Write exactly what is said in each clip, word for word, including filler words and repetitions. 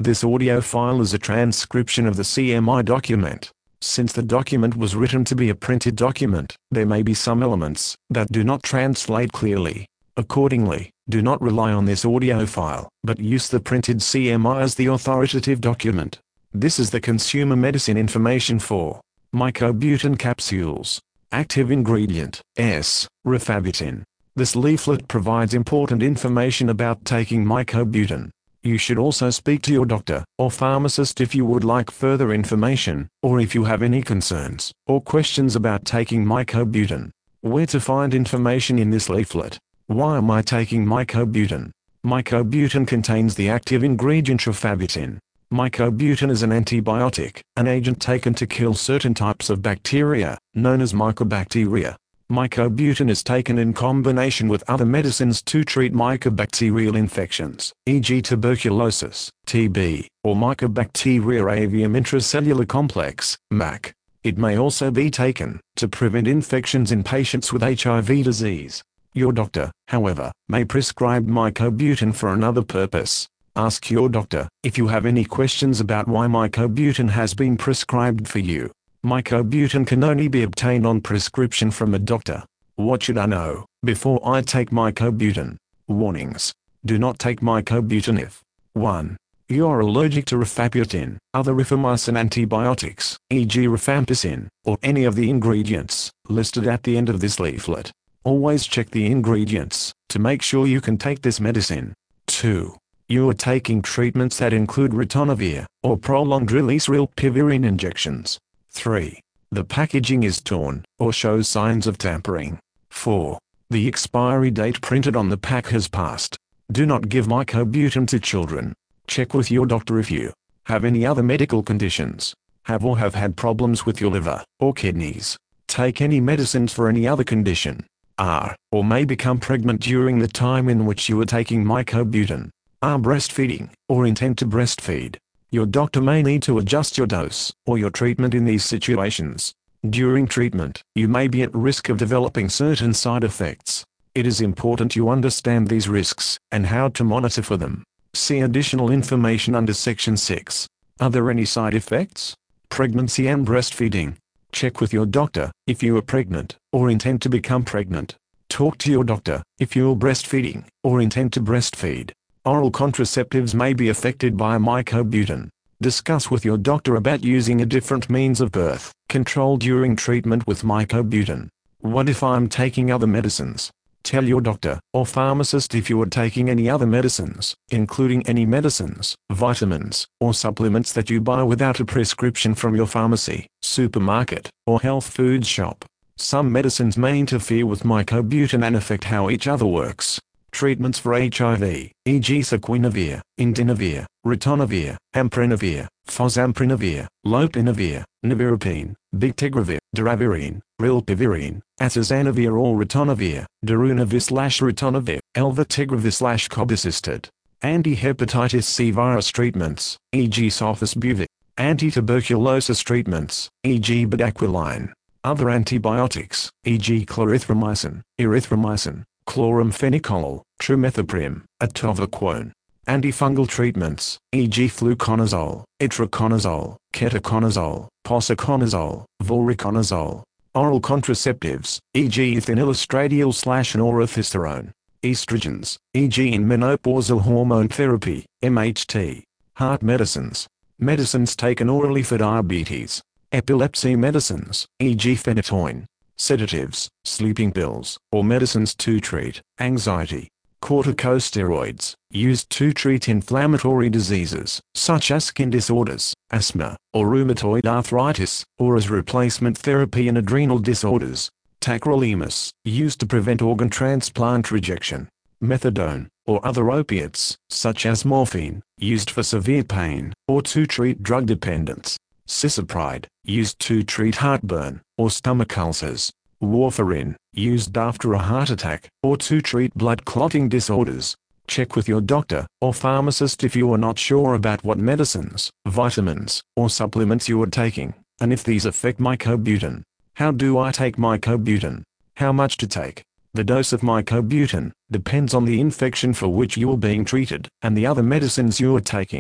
This audio file is a transcription of the C M I document. Since the document was written to be a printed document, there may be some elements that do not translate clearly. Accordingly, do not rely on this audio file, but use the printed C M I as the authoritative document. This is the consumer medicine information for mycobutin capsules. Active ingredient, S, rifabutin. This leaflet provides important information about taking mycobutin. You should also speak to your doctor or pharmacist if you would like further information, or if you have any concerns or questions about taking mycobutin. Where to find information in this leaflet? Why am I taking mycobutin? Mycobutin contains the active ingredient rifabutin. Mycobutin is an antibiotic, an agent taken to kill certain types of bacteria, known as mycobacteria. Mycobutin is taken in combination with other medicines to treat mycobacterial infections, for example tuberculosis, T B, or Mycobacteria avium intracellular complex, M A C. It may also be taken to prevent infections in patients with H I V disease. Your doctor, however, may prescribe mycobutin for another purpose. Ask your doctor if you have any questions about why mycobutin has been prescribed for you. Mycobutin can only be obtained on prescription from a doctor. What should I know before I take mycobutin? Warnings. Do not take mycobutin if one. You are allergic to rifabutin, other rifamycin antibiotics, for example rifampicin, or any of the ingredients listed at the end of this leaflet. Always check the ingredients to make sure you can take this medicine. two. You are taking treatments that include ritonavir, or prolonged-release rilpivirine injections. three. The packaging is torn, or shows signs of tampering. four. The expiry date printed on the pack has passed. Do not give mycobutin to children. Check with your doctor if you have any other medical conditions, have or have had problems with your liver or kidneys, take any medicines for any other condition, are or may become pregnant during the time in which you are taking mycobutin, are breastfeeding or intend to breastfeed. Your doctor may need to adjust your dose or your treatment in these situations. During treatment, you may be at risk of developing certain side effects. It is important you understand these risks and how to monitor for them. See additional information under Section six. Are there any side effects? Pregnancy and breastfeeding. Check with your doctor if you are pregnant or intend to become pregnant. Talk to your doctor if you are breastfeeding or intend to breastfeed. Oral contraceptives may be affected by mycobutin. Discuss with your doctor about using a different means of birth control during treatment with mycobutin. What if I'm taking other medicines? Tell your doctor or pharmacist if you are taking any other medicines, including any medicines, vitamins, or supplements that you buy without a prescription from your pharmacy, supermarket, or health food shop. Some medicines may interfere with mycobutin and affect how each other works. Treatments for H I V, for example saquinavir, indinavir, ritonavir, amprenavir, fosamprenavir, lopinavir, nevirapine, bictegravir, doravirine, rilpivirine, atazanavir or ritonavir, darunavir/ritonavir, elvitegravir/cobicistat. Anti-hepatitis C virus treatments, for example sofosbuvir. Anti-tuberculosis treatments, for example bedaquiline. Other antibiotics, for example clarithromycin, erythromycin, chloramphenicol, trimethoprim, atovaquone. Antifungal treatments, for example fluconazole, itraconazole, ketoconazole, posaconazole, voriconazole. Oral contraceptives, for example ethinylestradiol/norepinephrine. Estrogens, for example in menopausal hormone therapy, M H T. Heart medicines. Medicines taken orally for diabetes. Epilepsy medicines, for example phenytoin. Sedatives, sleeping pills, or medicines to treat anxiety. Corticosteroids, used to treat inflammatory diseases, such as skin disorders, asthma, or rheumatoid arthritis, or as replacement therapy in adrenal disorders. Tacrolimus, used to prevent organ transplant rejection. Methadone, or other opiates, such as morphine, used for severe pain, or to treat drug dependence. Cisapride, used to treat heartburn, or stomach ulcers. Warfarin, used after a heart attack, or to treat blood clotting disorders. Check with your doctor or pharmacist if you are not sure about what medicines, vitamins, or supplements you are taking, and if these affect mycobutin. How do I take mycobutin? How much to take? The dose of mycobutin depends on the infection for which you are being treated, and the other medicines you are taking.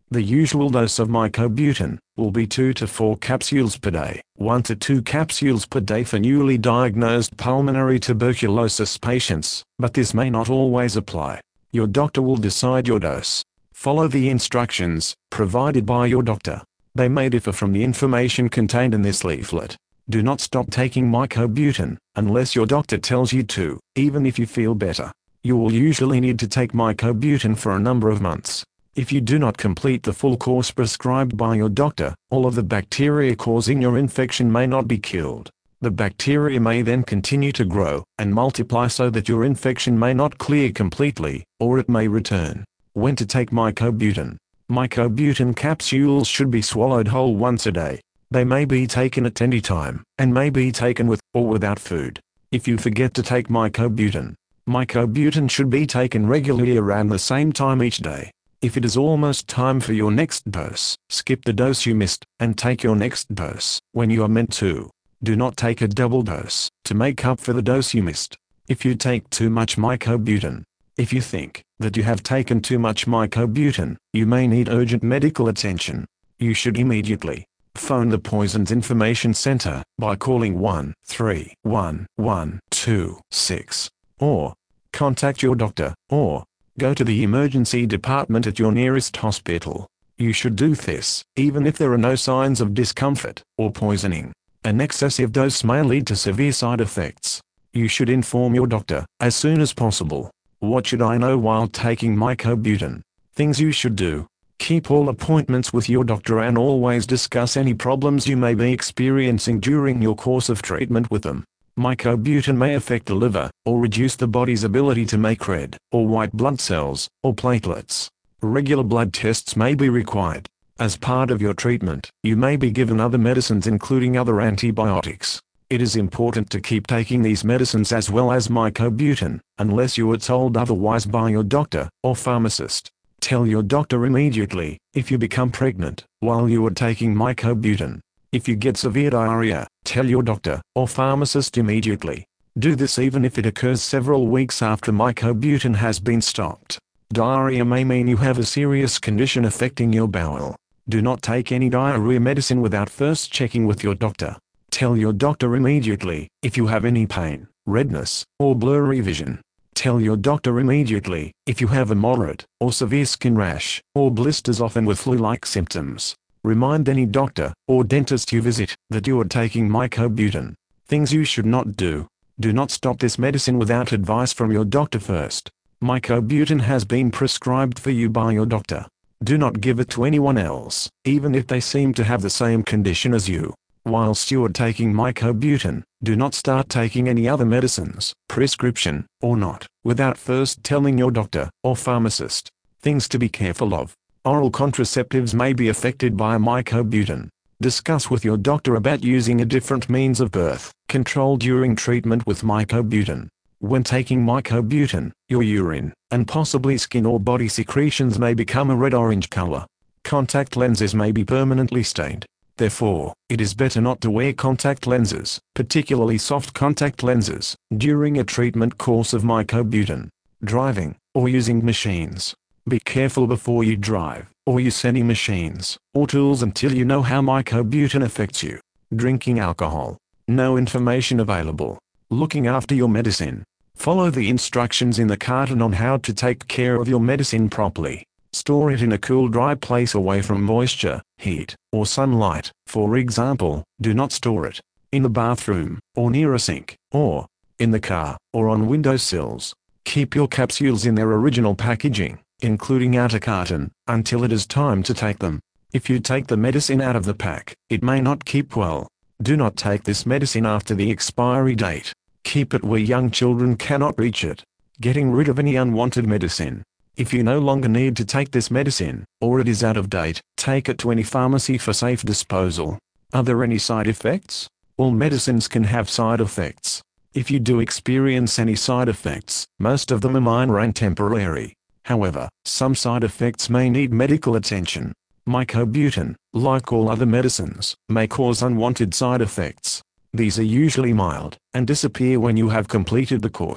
The usual dose of mycobutin will be two to four capsules per day, one to two capsules per day for newly diagnosed pulmonary tuberculosis patients, but this may not always apply. Your doctor will decide your dose. Follow the instructions provided by your doctor. They may differ from the information contained in this leaflet. Do not stop taking mycobutin unless your doctor tells you to, even if you feel better. You will usually need to take mycobutin for a number of months. If you do not complete the full course prescribed by your doctor, all of the bacteria causing your infection may not be killed. The bacteria may then continue to grow and multiply so that your infection may not clear completely, or it may return. When to take mycobutin? Mycobutin capsules should be swallowed whole once a day. They may be taken at any time, and may be taken with or without food. If you forget to take mycobutin, mycobutin should be taken regularly around the same time each day. If it is almost time for your next dose, skip the dose you missed, and take your next dose when you are meant to. Do not take a double dose to make up for the dose you missed. If you take too much mycobutin, if you think that you have taken too much mycobutin, you may need urgent medical attention. You should immediately phone the Poisons Information Center by calling one three one one two six, or contact your doctor, or go to the emergency department at your nearest hospital. You should do this, even if there are no signs of discomfort or poisoning. An excessive dose may lead to severe side effects. You should inform your doctor as soon as possible. What should I know while taking mycobutin? Things you should do. Keep all appointments with your doctor and always discuss any problems you may be experiencing during your course of treatment with them. Mycobutin may affect the liver, or reduce the body's ability to make red or white blood cells, or platelets. Regular blood tests may be required. As part of your treatment, you may be given other medicines including other antibiotics. It is important to keep taking these medicines as well as mycobutin, unless you are told otherwise by your doctor or pharmacist. Tell your doctor immediately if you become pregnant while you are taking mycobutin. If you get severe diarrhea, tell your doctor or pharmacist immediately. Do this even if it occurs several weeks after mycobutin has been stopped. Diarrhea may mean you have a serious condition affecting your bowel. Do not take any diarrhea medicine without first checking with your doctor. Tell your doctor immediately if you have any pain, redness, or blurry vision. Tell your doctor immediately if you have a moderate or severe skin rash, or blisters often with flu-like symptoms. Remind any doctor or dentist you visit that you are taking mycobutin. Things you should not do. Do not stop this medicine without advice from your doctor first. Mycobutin has been prescribed for you by your doctor. Do not give it to anyone else, even if they seem to have the same condition as you. Whilst you are taking mycobutin, do not start taking any other medicines, prescription or not, without first telling your doctor or pharmacist. Things to be careful of. Oral contraceptives may be affected by mycobutin. Discuss with your doctor about using a different means of birth control during treatment with mycobutin. When taking mycobutin, your urine, and possibly skin or body secretions may become a red-orange color. Contact lenses may be permanently stained. Therefore, it is better not to wear contact lenses, particularly soft contact lenses, during a treatment course of mycobutin. Driving, or using machines. Be careful before you drive, or use any machines, or tools until you know how mycobutin affects you. Drinking alcohol. No information available. Looking after your medicine. Follow the instructions in the carton on how to take care of your medicine properly. Store it in a cool, dry place away from moisture, heat, or sunlight. For example, do not store it in the bathroom, or near a sink, or in the car, or on windowsills. Keep your capsules in their original packaging, including outer carton, until it is time to take them. If you take the medicine out of the pack, it may not keep well. Do not take this medicine after the expiry date. Keep it where young children cannot reach it. Getting rid of any unwanted medicine. If you no longer need to take this medicine, or it is out of date, take it to any pharmacy for safe disposal. Are there any side effects? All medicines can have side effects. If you do experience any side effects, most of them are minor and temporary. However, some side effects may need medical attention. Mycobutin, like all other medicines, may cause unwanted side effects. These are usually mild, and disappear when you have completed the course.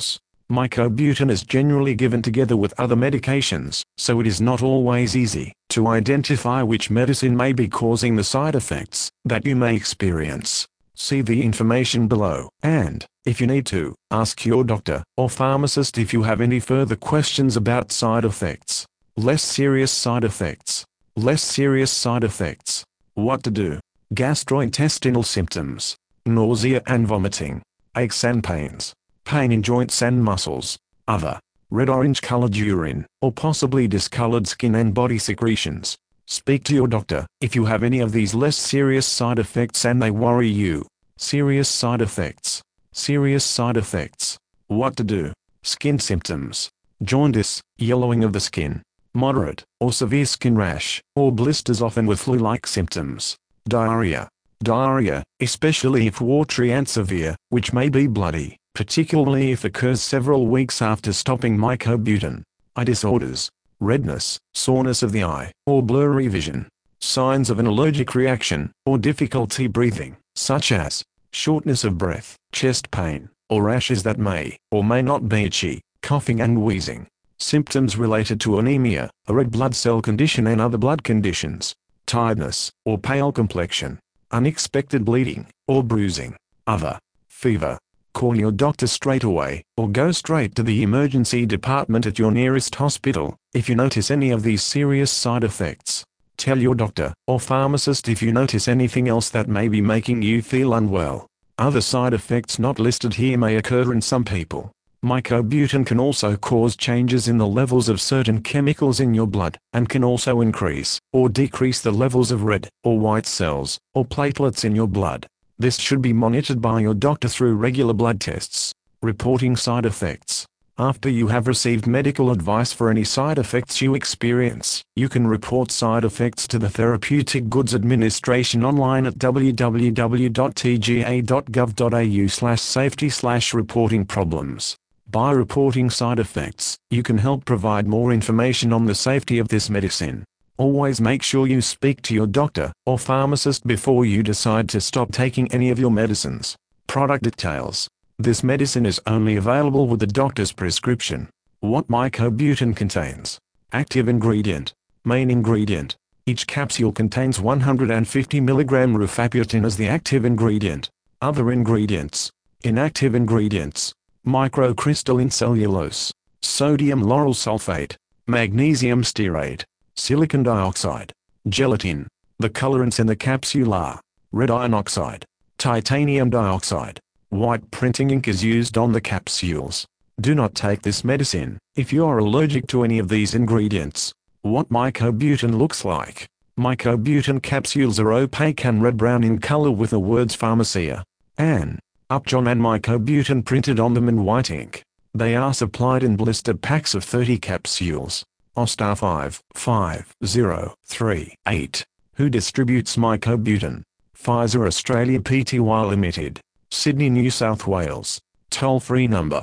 Mycobutin is generally given together with other medications, so it is not always easy to identify which medicine may be causing the side effects that you may experience. See the information below, and, if you need to, ask your doctor or pharmacist if you have any further questions about side effects. Less serious side effects. Less serious side effects. What to do? Gastrointestinal symptoms. Nausea and vomiting. Aches and pains. Pain in joints and muscles. Other. Red-orange colored urine, or possibly discolored skin and body secretions. Speak to your doctor if you have any of these less serious side effects and they worry you. Serious side effects. Serious side effects. What to do? Skin symptoms. Jaundice, yellowing of the skin. Moderate or severe skin rash, or blisters often with flu-like symptoms. Diarrhea. Diarrhea, especially if watery and severe, which may be bloody, particularly if occurs several weeks after stopping mycobutin. Eye disorders. Redness, soreness of the eye, or blurry vision. Signs of an allergic reaction, or difficulty breathing, such as shortness of breath, chest pain, or rashes that may or may not be itchy, coughing and wheezing. Symptoms related to anemia, a red blood cell condition and other blood conditions. Tiredness, or pale complexion. Unexpected bleeding, or bruising. Other. Fever. Call your doctor straight away, or go straight to the emergency department at your nearest hospital, if you notice any of these serious side effects. Tell your doctor or pharmacist if you notice anything else that may be making you feel unwell. Other side effects not listed here may occur in some people. Mycobutin can also cause changes in the levels of certain chemicals in your blood, and can also increase or decrease the levels of red or white cells, or platelets in your blood. This should be monitored by your doctor through regular blood tests. Reporting side effects. After you have received medical advice for any side effects you experience, you can report side effects to the Therapeutic Goods Administration online at w w w dot t g a dot gov dot a u slash safety slash reporting problems. By reporting side effects, you can help provide more information on the safety of this medicine. Always make sure you speak to your doctor or pharmacist before you decide to stop taking any of your medicines. Product details. This medicine is only available with the doctor's prescription. What mycobutin contains. Active ingredient. Main ingredient. Each capsule contains one hundred fifty milligrams rifabutin as the active ingredient. Other ingredients. Inactive ingredients. Microcrystalline cellulose. Sodium lauryl sulfate. Magnesium stearate. Silicon dioxide. Gelatin. The colorants in the capsule are red iron oxide. Titanium dioxide. White printing ink is used on the capsules. Do not take this medicine if you are allergic to any of these ingredients. What mycobutin looks like. Mycobutin capsules are opaque and red-brown in color with the words Pharmacia and Upjohn and mycobutin printed on them in white ink. They are supplied in blister packs of thirty capsules. Ostar five five zero three eight. Who distributes mycobutin? Pfizer Australia Pty Limited. Sydney, New South Wales. Toll-free number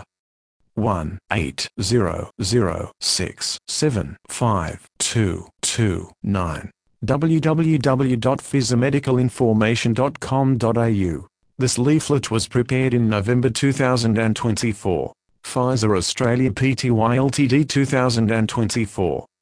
one eight zero zero six seven five two two nine. w w w dot pfizer medical information dot com dot a u. This leaflet was prepared in November two thousand twenty-four. Pfizer Australia Pty Ltd two thousand twenty-four.